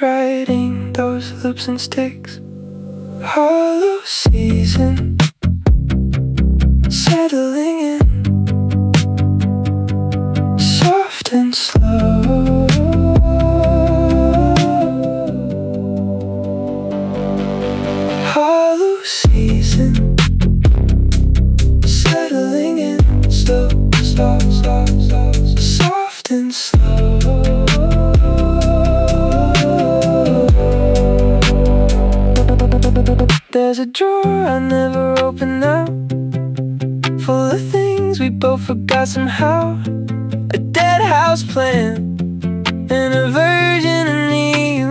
riding those loops and sticks. Hollow season, settling in, soft and slow. Hollow season, settling in, slow, soft and slow. There's a drawer I never opened now, full of things we both forgot somehow. A dead house plant and a virgin and you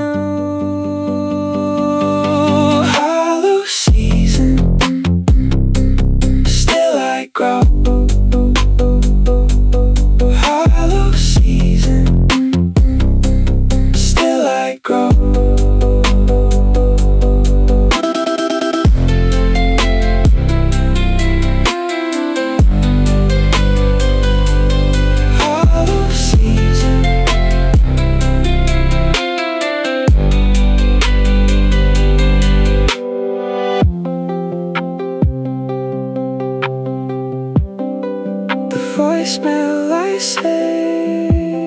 knew. Hollow season, still I grow. Hollow season, still I grow. Voicemail I say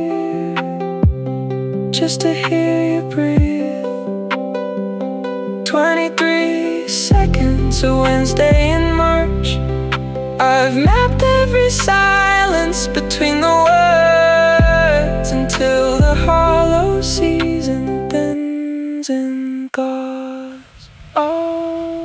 just to hear you breathe. 23 seconds, a Wednesday in March. I've mapped every silence between the words until the hollow season bends and goes. Oh,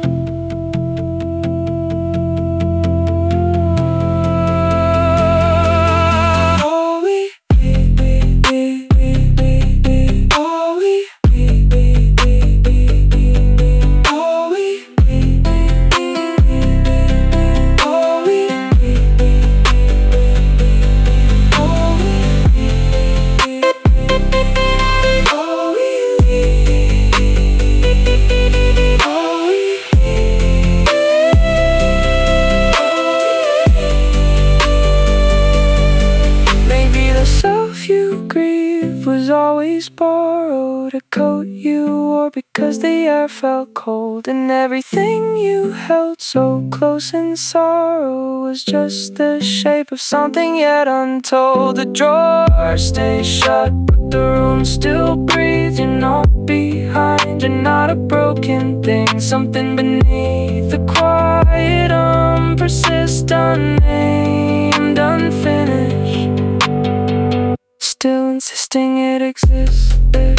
was always borrowed, a coat you wore because the air felt cold, and everything you held so close in sorrow was just the shape of something yet untold. The drawer stays shut, but the room still breathes. You're not behind, you're not a broken thing. Something beneath the quiet, persist, unnamed, unfinished, still insisting it exists.